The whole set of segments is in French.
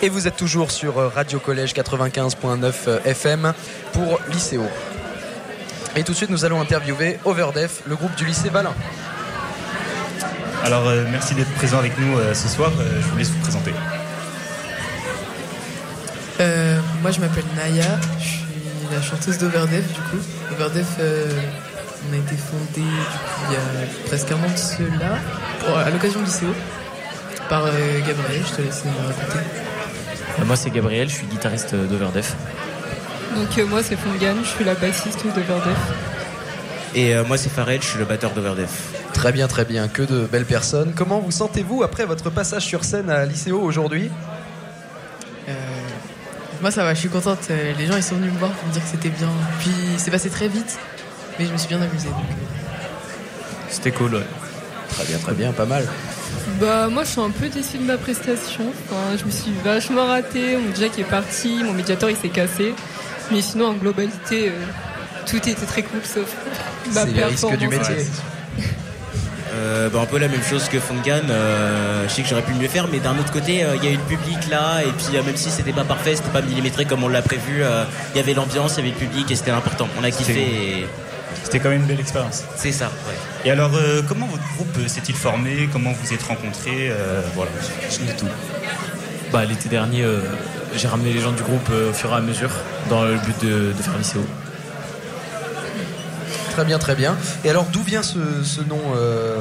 Et vous êtes toujours sur Radio Collège 95.9 FM pour Lycéo. Et tout de suite, nous allons interviewer Overdef, le groupe du lycée Valin. Alors, merci d'être présent avec nous ce soir. Je vous laisse vous présenter. Moi, je m'appelle Naya. Je suis la chanteuse d'Overdef, du coup. Overdef, on a été fondé, du coup, il y a presque un an de cela, à l'occasion du lycéo, par Gabriel. Je te laisse me raconter. Moi, c'est Gabriel, je suis guitariste d'Overdef. Donc moi, c'est Fongan, je suis la bassiste d'Overdef. Et moi, c'est Farel, je suis le batteur d'Overdef. Très bien, que de belles personnes. Comment vous sentez-vous après votre passage sur scène à Lycéo aujourd'hui ? Moi, ça va, je suis contente. Les gens, ils sont venus me voir pour me dire que c'était bien. Puis, c'est passé très vite, mais je me suis bien amusée. Donc... C'était cool, ouais. Très bien, pas mal. Bah moi je suis un peu déçue de ma prestation, enfin, je me suis vachement ratée, mon jack est parti, mon médiator il s'est cassé, mais sinon en globalité tout était très cool sauf ma c'est les performance. risques du métier. Un peu la même chose que Fongan, je sais que j'aurais pu mieux faire, mais d'un autre côté il y a eu le public là, et puis même si c'était pas parfait, c'était pas millimétré comme on l'a prévu, il y avait l'ambiance, il y avait le public et c'était important, on a kiffé et... C'était quand même une belle expérience. C'est ça, ouais. Et alors, comment votre groupe s'est-il formé ? Comment vous êtes rencontrés ? Voilà, dites-nous tout. Bah, l'été dernier, j'ai ramené les gens du groupe au fur et à mesure dans le but de faire Lycéo. Très bien. Et alors, d'où vient ce nom Overdef ?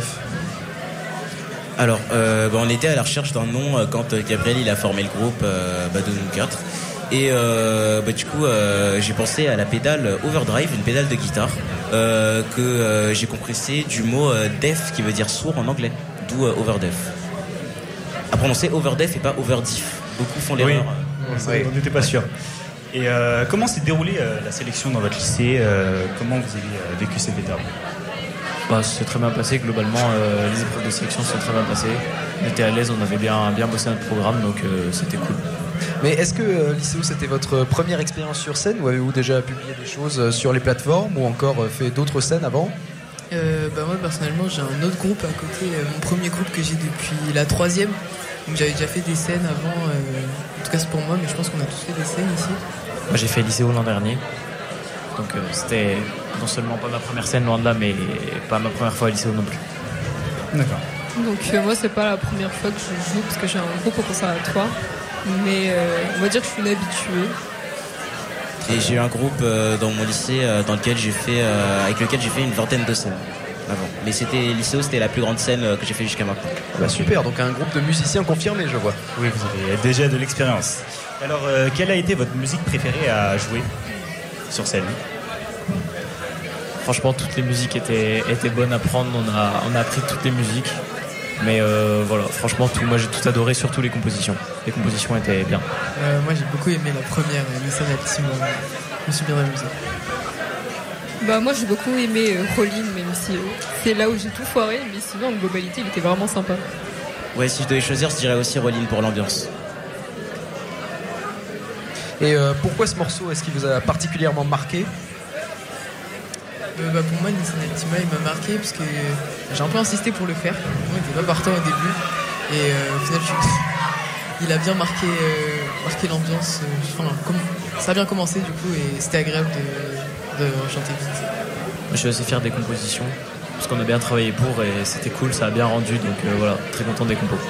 Alors, on était à la recherche d'un nom quand Gabriel il a formé le groupe de nous quatre. Et du coup j'ai pensé à la pédale Overdrive, une pédale de guitare que j'ai compressée du mot def qui veut dire sourd en anglais, d'où Overdef. À prononcer Overdef et pas Overdiff. Beaucoup font l'erreur. Oui, on n'était pas sûr. Et comment s'est déroulée la sélection dans votre lycée ? Comment vous avez vécu cette étape ? Bah, c'est très bien passé, globalement les épreuves de sélection se sont très bien passées. On était à l'aise, on avait bien bossé notre programme, donc c'était cool. Mais est-ce que Lycéo c'était votre première expérience sur scène ou avez-vous déjà publié des choses sur les plateformes ou encore fait d'autres scènes avant ? Moi personnellement j'ai un autre groupe à côté, mon premier groupe que j'ai depuis la 3e. Donc j'avais déjà fait des scènes avant, en tout cas c'est pour moi, mais je pense qu'on a tous fait des scènes ici. Moi j'ai fait Lycéo l'an dernier, donc c'était non seulement pas ma première scène loin de là, mais pas ma première fois à Lycéo non plus. D'accord. Donc moi c'est pas la première fois que je joue parce que j'ai un groupe au conservatoire, mais on va dire que je suis une habituée. Et j'ai eu un groupe dans mon lycée avec lequel j'ai fait une vingtaine de scènes avant. Mais Lycéo, c'était la plus grande scène que j'ai fait jusqu'à maintenant. Bah super, donc un groupe de musiciens confirmés, je vois. Oui, vous avez déjà de l'expérience. Alors, quelle a été votre musique préférée à jouer sur scène ? Franchement, toutes les musiques étaient bonnes à prendre. On a appris toutes les musiques. Mais voilà, franchement, moi j'ai tout adoré, surtout les compositions. Les compositions étaient bien. Moi j'ai beaucoup aimé la première, Nissan Altima. Je me suis bien amusé. Bah moi j'ai beaucoup aimé Rollin, même si c'est là où j'ai tout foiré, mais sinon en globalité il était vraiment sympa. Ouais, si je devais choisir, je dirais aussi Rollin pour l'ambiance. Et pourquoi ce morceau, est-ce qu'il vous a particulièrement marqué ? Pour moi, Nissan Altima, il m'a marqué parce que j'ai un peu insisté pour le faire. Moi, il n'était pas partant au début. Et au final, il a bien marqué l'ambiance. Ça a bien commencé du coup et c'était agréable de chanter vite. Je suis assez fier des compositions parce qu'on a bien travaillé pour et c'était cool, ça a bien rendu. Donc voilà, très content des compos.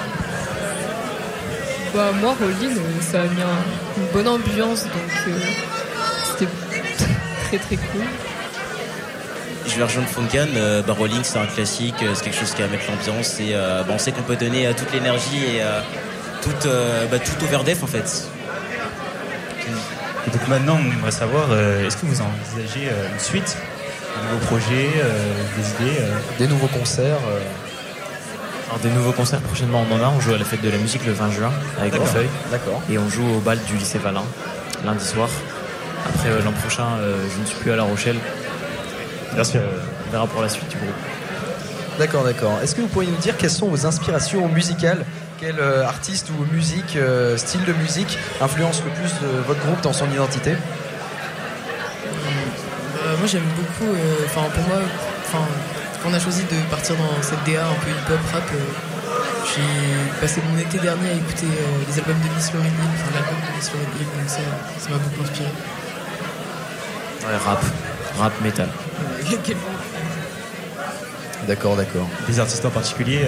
Bah moi, Rollin, ça a mis une bonne ambiance, donc c'était très très cool. Je vais rejoindre Fongan, Rolling c'est un classique, c'est quelque chose qui va mettre l'ambiance et on sait qu'on peut donner toute l'énergie et tout Overdef en fait. Et donc maintenant on aimerait savoir, est-ce que vous envisagez une suite, de nouveaux projets, des idées Des nouveaux concerts Alors des nouveaux concerts prochainement on en a, on joue à la fête de la musique le 20 juin avec Feuille. D'accord. Et on joue au bal du lycée Valin lundi soir. Après l'an prochain je ne suis plus à La Rochelle. Merci. On verra pour la suite du groupe. D'accord. Est-ce que vous pourriez nous dire quelles sont vos inspirations musicales ? Quel artiste ou musique, style de musique influence le plus votre groupe dans son identité ? Moi j'aime beaucoup, pour moi, on a choisi de partir dans cette DA un peu hip-hop, rap. Je J'ai passé mon été dernier à écouter les albums de Miss Lauryn Hill, enfin l'album de Miss Lauryn Hill, donc ça m'a beaucoup inspiré. Ouais, rap, métal. Quel bon. D'accord. Des artistes en particulier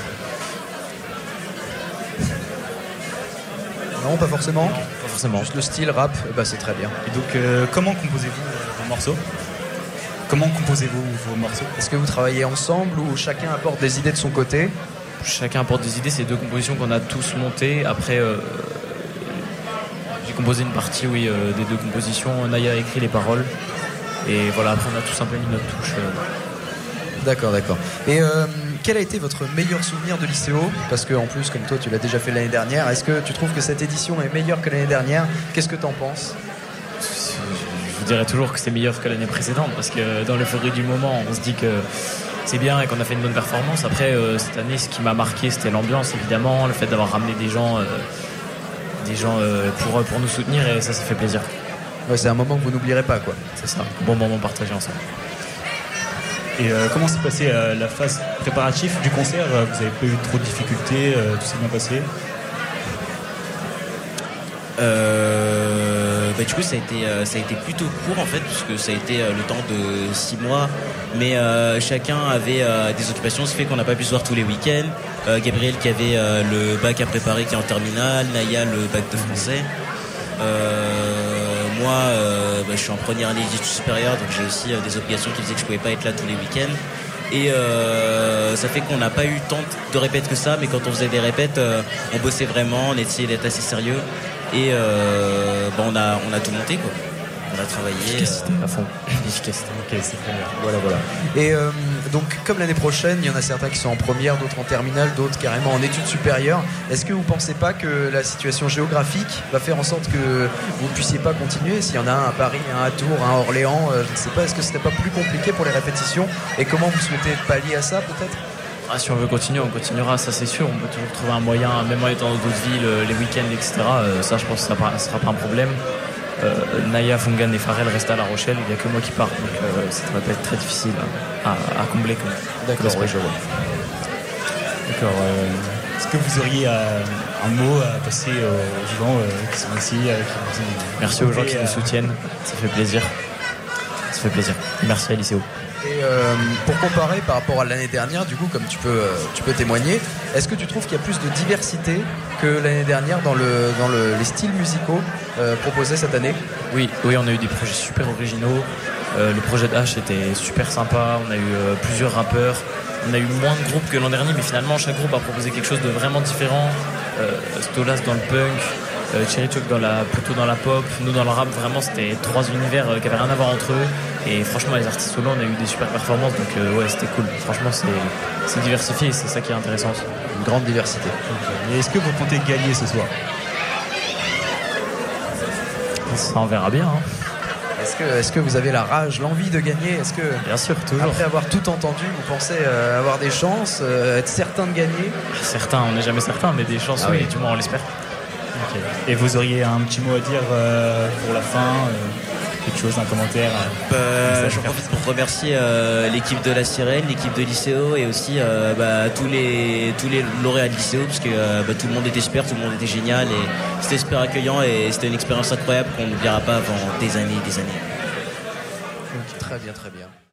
Non, pas forcément. Pas forcément. Juste le style rap, bah c'est très bien. Et donc, comment composez-vous vos morceaux? Est-ce que vous travaillez ensemble ou chacun apporte des idées de son côté? Chacun apporte des idées, c'est 2 compositions qu'on a tous montées. Après, j'ai composé une partie, des 2 compositions. Naya a écrit les paroles. Et voilà, après on a tous un peu mis notre touche. D'accord. Et quel a été votre meilleur souvenir de lycéo? Parce que en plus, comme toi, tu l'as déjà fait l'année dernière. Est-ce que tu trouves que cette édition est meilleure que l'année dernière? Qu'est-ce que t'en penses? Je dirais toujours que c'est meilleur que l'année précédente, parce que dans l'euphorie du moment, on se dit que c'est bien et qu'on a fait une bonne performance. Après, cette année, ce qui m'a marqué, c'était l'ambiance, évidemment, le fait d'avoir ramené des gens pour nous soutenir, et ça fait plaisir. Ouais, c'est un moment que vous n'oublierez pas, quoi. C'est ça, bon moment partagé ensemble. Et comment s'est passée la phase préparative du concert? Vous n'avez pas eu trop de difficultés? Tout s'est bien passé? Du coup ça a été plutôt court en fait, puisque ça a été le temps de 6 mois, mais chacun avait des occupations, ce qui fait qu'on n'a pas pu se voir tous les week-ends. Gabriel qui avait le bac à préparer, qui est en terminale, Naya le bac de français, moi je suis en première année d'études supérieures, donc j'ai aussi des obligations qui faisaient que je pouvais pas être là tous les week-ends. Et ça fait qu'on n'a pas eu tant de répètes que ça, mais quand on faisait des répètes, on bossait vraiment, on essayait d'être assez sérieux. Et on a tout monté, quoi. On a travaillé à fond. Efficacité. Ok, c'est très bien. Voilà. Et donc, comme l'année prochaine, il y en a certains qui sont en première, d'autres en terminale, d'autres carrément en études supérieures. Est-ce que vous ne pensez pas que la situation géographique va faire en sorte que vous ne puissiez pas continuer? S'il y en a un à Paris, un à Tours, un à Orléans, je ne sais pas, est-ce que ce n'était pas plus compliqué pour les répétitions? Et comment vous souhaitez pallier à ça, peut-être? Si on veut continuer, on continuera, ça c'est sûr. On peut toujours trouver un moyen, même en étant dans d'autres villes, les week-ends, etc. Ça, je pense que ça ne sera pas un problème. Naya, Fungan et Farrell restent à La Rochelle. Il n'y a que moi qui pars, donc ça va pas être très difficile à combler. D'accord, oui, je vois. D'accord. Est-ce que vous auriez un mot à passer aux gens qui sont ici Merci aux gens qui nous soutiennent, ça fait plaisir. Merci à Lycéo. Et pour comparer par rapport à l'année dernière, du coup, comme tu peux témoigner, est-ce que tu trouves qu'il y a plus de diversité que l'année dernière dans les styles musicaux proposés cette année? Oui, on a eu des projets super originaux. Le projet de H était super sympa. On a eu plusieurs rappeurs. On a eu moins de groupes que l'an dernier, mais finalement chaque groupe a proposé quelque chose de vraiment différent. Stolas dans le punk, Cherry Choc plutôt dans la pop, nous dans le rap. Vraiment, c'était 3 univers qui avaient rien à voir entre eux. Et franchement, les artistes solo, on a eu des super performances, donc c'était cool. Franchement, c'est diversifié et c'est ça qui est intéressant. Une grande diversité. Okay. Et est-ce que vous comptez gagner ce soir? Ça, on verra bien. Hein. Est-ce que vous avez la rage, l'envie de gagner? Est-ce que, bien sûr, toujours. Après avoir tout entendu, vous pensez avoir des chances, être certain de gagner? Certain, on n'est jamais certain, mais des chances, oui, du moins on l'espère. Okay. Et vous auriez un petit mot à dire pour la fin? Quelque chose, un commentaire? J'en profite pour remercier l'équipe de la Sirène, l'équipe de Lycéo et aussi tous les lauréats de Lycéo, parce que tout le monde était super, tout le monde était génial et c'était super accueillant et c'était une expérience incroyable qu'on n'oubliera pas avant des années et des années. Très bien.